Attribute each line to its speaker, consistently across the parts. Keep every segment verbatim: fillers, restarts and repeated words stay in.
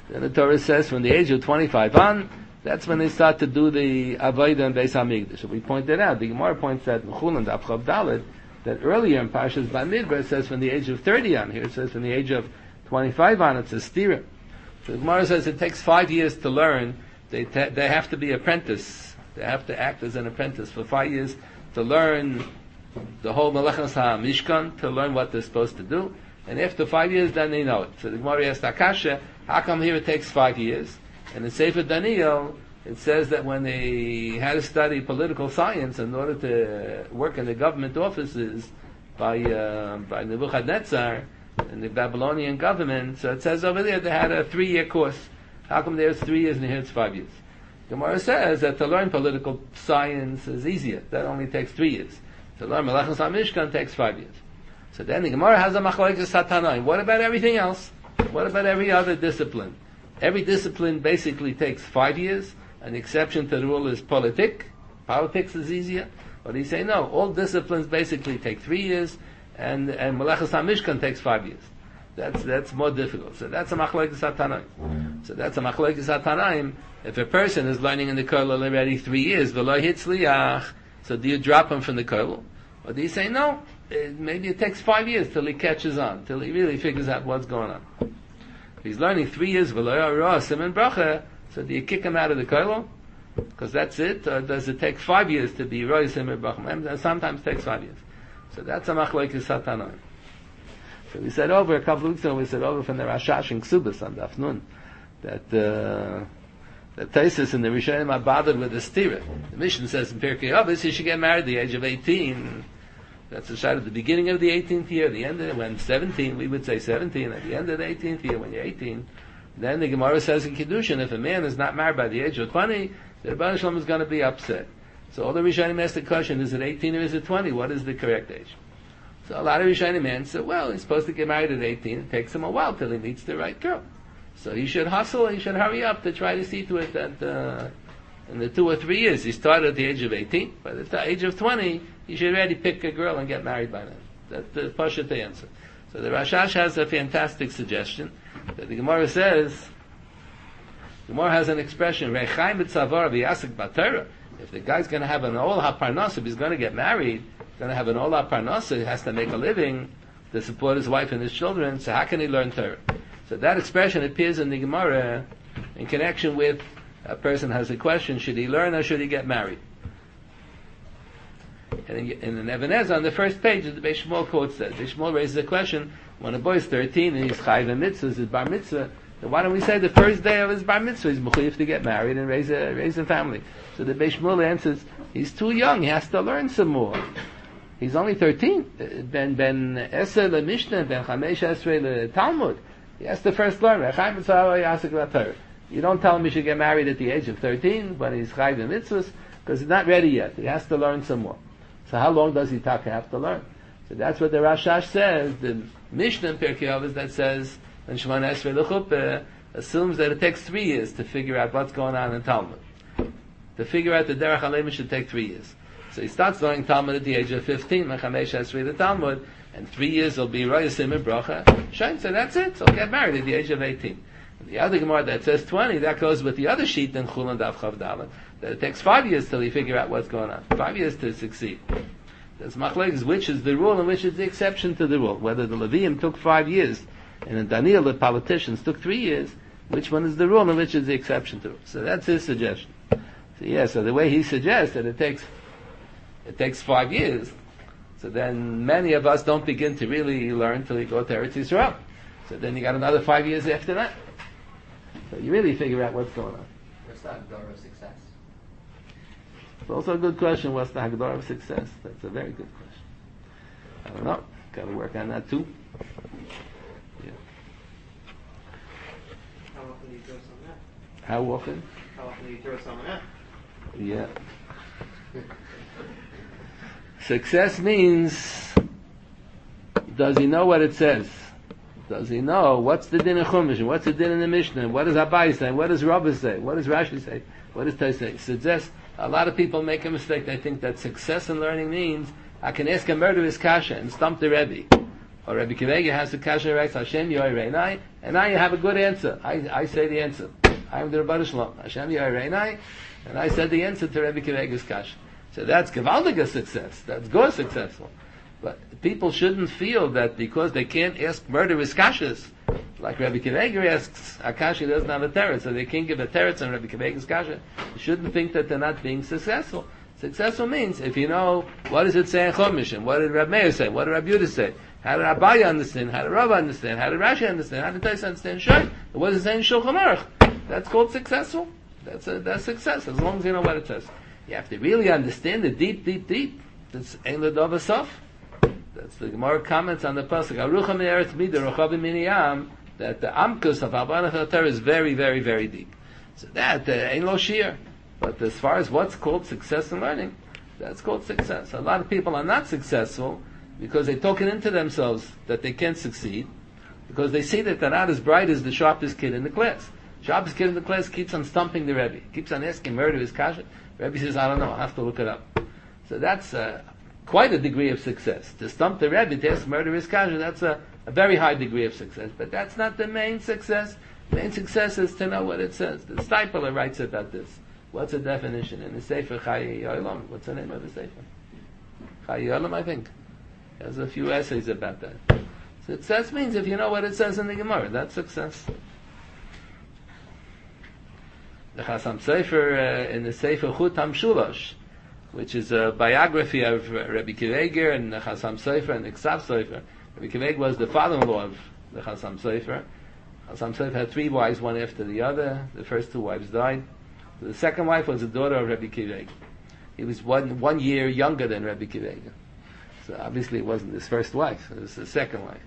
Speaker 1: Then the Torah says from the age of twenty-five on, that's when they start to do the Avodah and Beis HaMikdash. So we pointed out, the Gemara points out in Chulin, Daf Chav Dalet, that earlier in Parshas Bamidbar it says from the age of thirty on. Here it says from the age of twenty-five on. It's a stira. So the Gemara says it takes five years to learn. They te- they have to be apprentice. They have to act as an apprentice for five years to learn the whole Melechas HaMishkan, to learn what they're supposed to do. And after five years, then they know it. So the Gemara asked Akasha, how come here it takes five years? And in Sefer Daniel, it says that when they had to study political science in order to work in the government offices by uh, by Nebuchadnezzar in the Babylonian government, so it says over there they had a three-year course. How come there's three years and here it's five years? Gemara says that to learn political science is easier. That only takes three years. To learn Melechas HaMishkan takes five years. So then the Gemara has a machlokes Tanaim. What about everything else? What about every other discipline? Every discipline basically takes five years. An exception to the rule is politic. Politics is easier. But he say no. All disciplines basically take three years, and and Melechas HaMishkan takes five years. That's that's more difficult. So that's a machlokes Tanaim. So that's a machlokes Tanaim. If a person is learning in the kollel already three years, v'lo hitzliach, so do you drop him from the kollel, or do you say no? It, maybe it takes five years till he catches on, till he really figures out what's going on. If he's learning three years, v'lo yarah siman bracha, so do you kick him out of the kollel? Because that's it, or does it take five years to be roy siman bracha? And sometimes it takes five years. So that's a machlokes Tanaim. So we said over a couple of weeks ago, we said over from the Rashash and Ksubas on Daf Nun, that uh, the Taisus and the Rishonim are bothered with the stira. The mission says in Pirkei Avos you should get married at the age of eighteen. That's the shot at the beginning of the eighteenth year, the end of it, when seventeen, we would say seventeen, at the end of the eighteenth year, when you're eighteen. Then the Gemara says in Kiddushin, if a man is not married by the age of twenty, the Rebbeinu Shalom is going to be upset. So all the Rishonim ask the question, is it eighteen or is it twenty? What is the correct age? So a lot of Rishonim men say, well, he's supposed to get married at eighteen. It takes him a while till he meets the right girl. So he should hustle, he should hurry up to try to see to it that uh, in the two or three years, he started at the age of eighteen. By the age of twenty, he should already pick a girl and get married by then. That's the Pashat answer. So the Rashash has a fantastic suggestion that the Gemara says, the Gemara has an expression, Rechaim b'tzavar v'yasik b'Torah. If the guy's going to have an ol ha-parnas, if he's going to get married, going to have an ol ha-parnas, he has to make a living to support his wife and his children, so how can he learn Torah? So that expression appears in the Gemara in connection with a person has a question, should he learn or should he get married? And in, in Even HaEzer, on the first page, the Beis Shmuel quotes that. Beis Shmuel raises a question, when a boy is thirteen and he's chayiv a mitzvah, his bar mitzvah, then why don't we say the first day of his bar mitzvah he's mechuyev to get married and raise a, raise a family? So the Beis Shmuel answers, he's too young, he has to learn some more. He's only thirteen. Ben ben Eser le Mishnah, ben Chamesh Esrei le Talmud. He has to first learn. You don't tell him he should get married at the age of thirteen when he's chayiv in mitzvahs, because he's not ready yet. He has to learn some more. So how long does he have to learn? So that's what the Rashash says. The Mishnah in Pirkei Avos that says, when Shemona Esrei l'Chuppah, assumes that it takes three years to figure out what's going on in Talmud. To figure out the Derech HaLeimah should take three years. So he starts learning Talmud at the age of fifteen, Mechamesh Esrei the Talmud, and three years will be Royasim and Bracha. Shain said, that's it, so he'll get married at the age of eighteen. And the other Gemara that says twenty, that goes with the other sheet in Chulin Daf Chav Dalet, that it takes five years till you figure out what's going on. Five years to succeed. There's machlokes, which is the rule and which is the exception to the rule. Whether the Levium took five years, and in Daniel the politicians took three years, which one is the rule and which is the exception to it? So that's his suggestion. So yeah, so the way he suggests that it takes it takes five years, so then many of us don't begin to really learn till you go to Eretz Yisrael. So then you got another five years after that. So you really figure out what's going on.
Speaker 2: What's the Hagdara of success?
Speaker 1: It's also a good question, what's the Hagdara of success? That's a very good question. I don't know. Got to work on that too. Yeah.
Speaker 3: How often do you throw someone out?
Speaker 1: How often?
Speaker 3: How often do you throw someone out?
Speaker 1: Yeah. Success means, does he know what it says? Does he know what's the din of Chumash? What's the din in the Mishnah? What does Abai say? What does Rabbah say? What does Rashi say? What does Tai say? Success. A lot of people make a mistake. They think that success in learning means I can ask a murderous kasha and stump the Rebbe. Or Rebbe Kivega has the kasha writes Hashem Yoy Reinai, And now you have a good answer. I, I say the answer. I'm the Rebbe Shalom. Hashem Yareinai. And I said the answer to Rebbe Akiva Eiger's kasha. So that's gewaltige success. That's good successful. But people shouldn't feel that because they can't ask murderous kashas, like Rebbe Akiva Eiger asks, Akashi doesn't have a teretz, so they can't give a teretz on Rebbe Akiva Eiger's kasha. You shouldn't think that they're not being successful. Successful means, if you know, what does it say in Chumash? What did Reb Meir say? What did Reb Yehuda say? How did Abaye understand? How did Rav understand? How did Rashi understand? How did Tais understand? Sure. What does it say in Shulchan Aruch? That's called successful. That's a, that's success, as long as you know what it says. You have to really understand it deep, deep, deep. That's Ein L'Dov Asaf. That's the Gemara comments on the pasuk. Arucha me'eretz midah, rochavim miniyam. That the amkus of Abanach Torah is very, very, very deep. So that uh, ain't lo shir. But as far as what's called success in learning, that's called success. A lot of people are not successful because they took it into themselves that they can't succeed, because they see that they're not as bright as the sharpest kid in the class. Sharpest kid in the class keeps on stumping the Rebbe, keeps on asking murder his kasha. Rebbe says, I don't know, I'll have to look it up. So that's uh, quite a degree of success. To stump the Rebbe, to ask murder his kasha, that's a, a very high degree of success. But that's not the main success. The main success is to know what it says. The Stipler writes about this. What's the definition in the Sefer Chayei Yolam? What's the name of the Sefer? Chayei Yolam, I think. There's a few essays about that. Success means if you know what it says in the Gemara, that's success. The Chasam Sofer, uh, in the Sefer Chutam Shulash, which is a biography of uh, Rebbe Akiva Eiger and the Chasam Sofer and the Ksav Sofer. Rebbe Akiva Eiger was the father-in-law of the Chasam Sofer. Chasam Sofer had three wives, one after the other. The first two wives died. The second wife was the daughter of Rebbe Akiva Eiger. He was one one year younger than Rebbe Akiva Eiger. So obviously it wasn't his first wife, it was his second wife.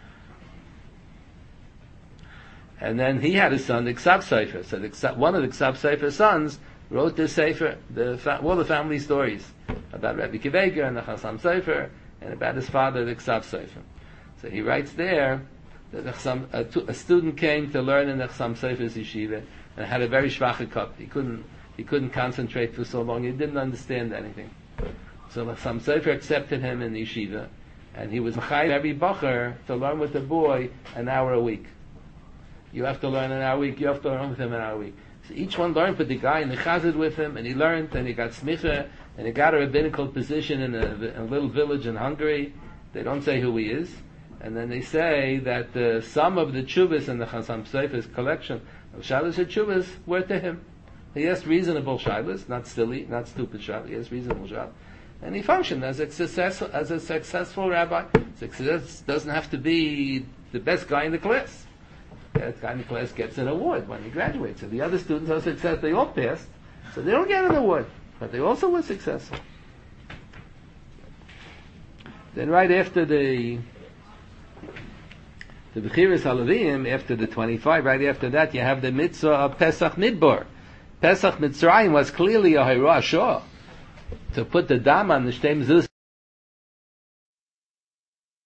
Speaker 1: And then he had a son, the Ksav Sofer. So the Ksav, one of the Ksav Sofer's sons wrote this Sefer, the, all the family stories about Rebbe Akiva Eiger and the Chasam Sofer, and about his father, the Ksav Sofer. So he writes there that the Chasam, a, a student came to learn in the Chasam Sofer's yeshiva, and had a very schwache cup. He couldn't, he couldn't concentrate for so long. He didn't understand anything. So the Chasam Sofer accepted him in the yeshiva, and he was mechayev every bacher to learn with the boy an hour a week. You have to learn an hour a week. You have to learn with him an hour a week. So each one learned with the guy in the chazid with him, and he learned, and he got smicha, and he got a rabbinical position in a, in a little village in Hungary. They don't say who he is, and then they say that uh, some of the tshuvas in the Chasam Sofer's collection of Shalos and Tshuvas were to him. He asked reasonable Shalos, not silly, not stupid Shalos. He asked reasonable Shalos. And he functioned as a successful, as a successful rabbi. Success doesn't have to be the best guy in the class. That guy in the class gets an award when he graduates. So the other students are successful. They all passed, so they don't get an award. But they also were successful. Then right after the the Bechiras Halavim, after the twenty-five, right after that, you have the mitzvah of Pesach Midbar. Pesach Mitzrayim was clearly a Hirah Shah, to put the dam on the Shtei Mezuzah